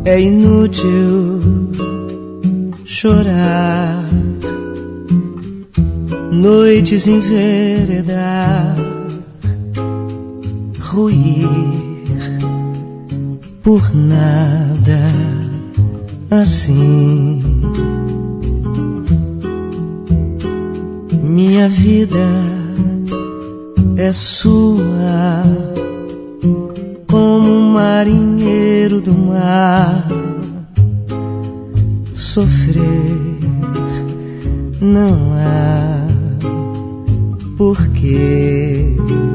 É inútil chorar, noites enveredar, ruir por nada assim. Minha vida é sua, como um marinheiro do mar. Sofrer não há porquê.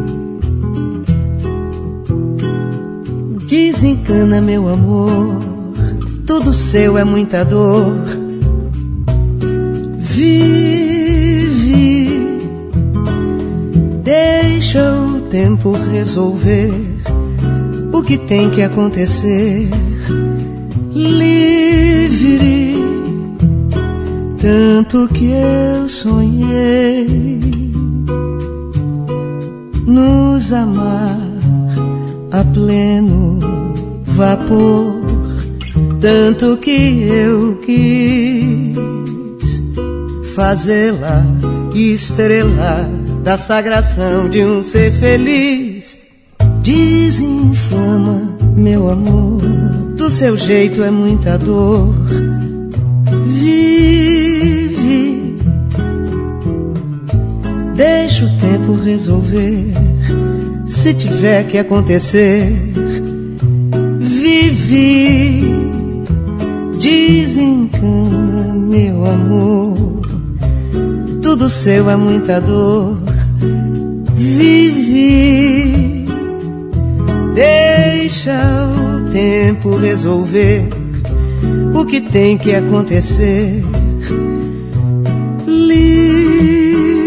Desencana, meu amor, tudo seu é muita dor. Vive, deixa o tempo resolver o que tem que acontecer. Livre, tanto que eu sonhei nos amar a pleno vapor, tanto que eu quis fazê-la estrela da sagração de um ser feliz. Desinflama, meu amor, do seu jeito é muita dor. Vive, deixa o tempo resolver se tiver que acontecer. Vive, desencana, meu amor, tudo seu é muita dor. Vive, deixa o tempo resolver o que tem que acontecer. Livre,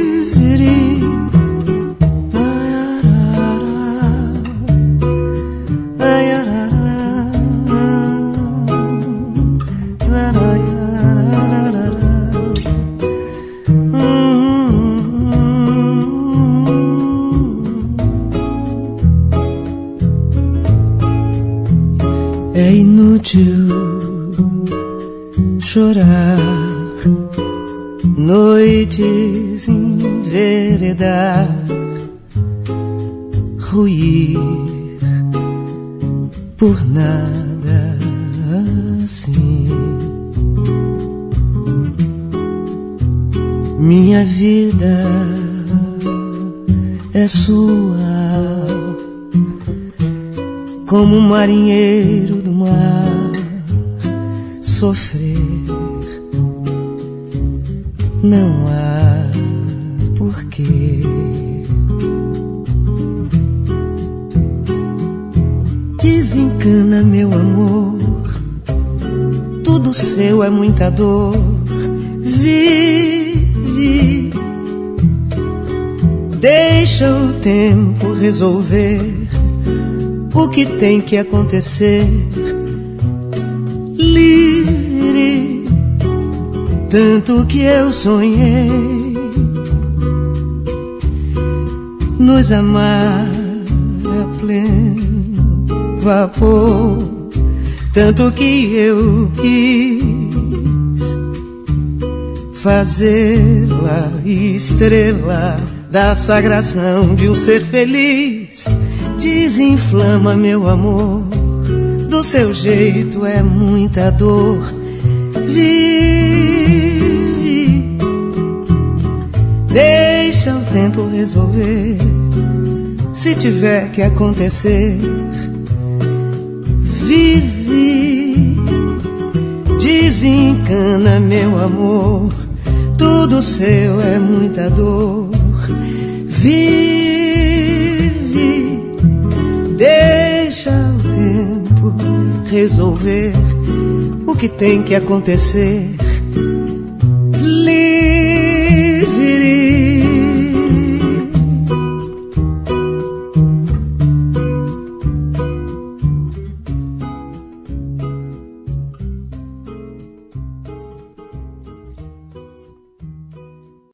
é inútil chorar, noites enveredar, ruir por nada assim. Minha vida é sua, como um marinheiro do mar. Sofrer não há porquê. Desencana, meu amor, tudo seu é muita dor. Vive, deixa o tempo resolver o que tem que acontecer. Livre, tanto que eu sonhei nos amar a pleno vapor, tanto que eu quis fazê-la estrela da sagração de um ser feliz. Desinflama, meu amor, do seu jeito é muita dor. Vive, deixa o tempo resolver se tiver que acontecer. Vive, desencana, meu amor, tudo seu é muita dor. Vive, deixa o tempo resolver o que tem que acontecer.